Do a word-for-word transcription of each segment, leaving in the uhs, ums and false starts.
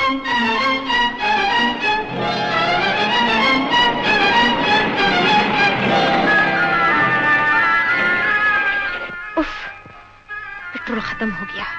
Petrol खत्म हो गया।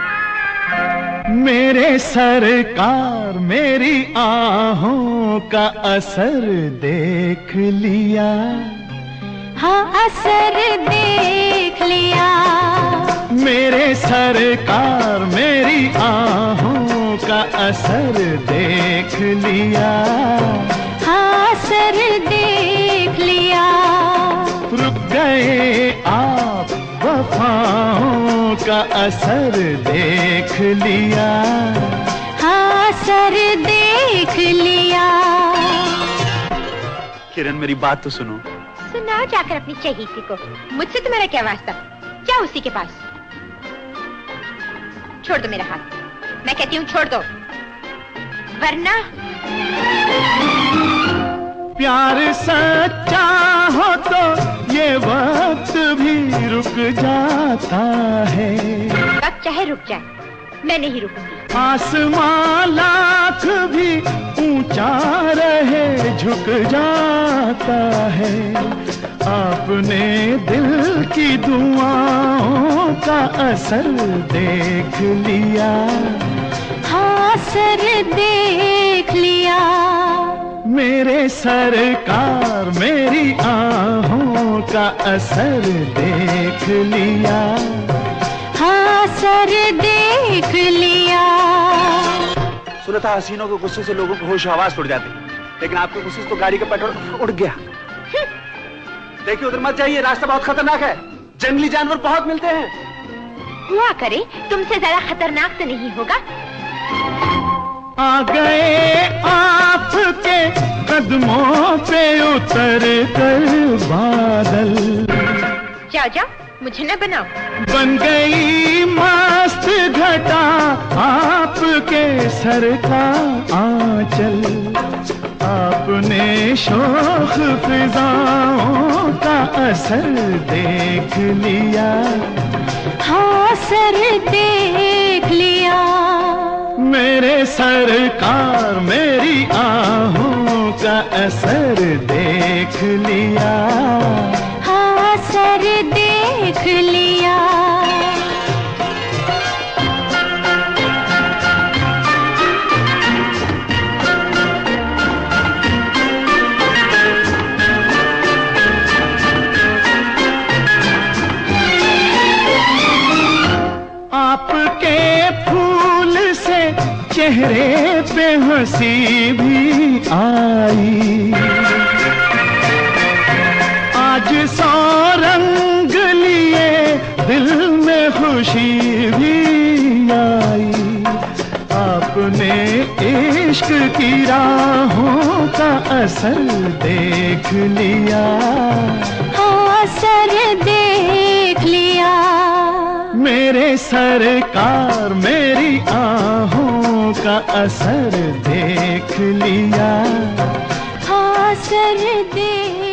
मेरे सरकार मेरी आहों का असर देख लिया। हाँ असर देख लिया। मेरे सरकार मेरी आहों का असर देख लिया। हाँ असर देख लिया। रुक गए आप वफाओं का असर देख लिया। हाँ असर देख लिया। किरण मेरी बात तो सुनो। सुनाओ जाकर अपनी चहेती को, मुझसे तुम्हारा क्या वास्ता? जाओ उसी के पास। छोड़ दो मेरा हाथ, मैं कहती हूँ छोड़ दो, वरना प्यार सच्चा हो तो ये वक्त भी रुक जाता है। वक्त चाहे रुक जाए, मैं नहीं रुकूंगी। आसमां लाख भी ऊंचा रहे झुक जाता है। आपने दिल की दुआओं का असर देख लिया। हाँ असर देख लिया। मेरे सरकार मेरी आहों का असर देख लिया। हाँ असर देख लिया। सुना था हसीनों को गुस्से से लोगों को होश आवाज उड़ जाती, लेकिन आपके गुस्से से तो गाड़ी का पेट्रोल उड़ गया। देखिए उधर मत जाइए, रास्ता बहुत खतरनाक है, जंगली जानवर बहुत मिलते हैं। हुआ करे, तुमसे ज्यादा खतरनाक तो नहीं होगा। आ गए आपके कदमों पे उतर कर बादल। जाओ जाओ, मुझे न बनाओ। बन गई मस्त घटा आपके सर का आंचल। आपने शोख फिजाओं का असर देख लिया। हाँ असर देख लिया। मेरे सरकार मेरी आहों का असर देख लिया। हाँ असर देख लिया। आपके फूल से चेहरे पे हंसी भी आई। आज सौ रंग लिए दिल में खुशी भी आई। आपने इश्क की राहों का असर देख लिया। हाँ असर देख लिया। मेरे सरकार मेरी आहों का असर देख लिया। हाँ असर देख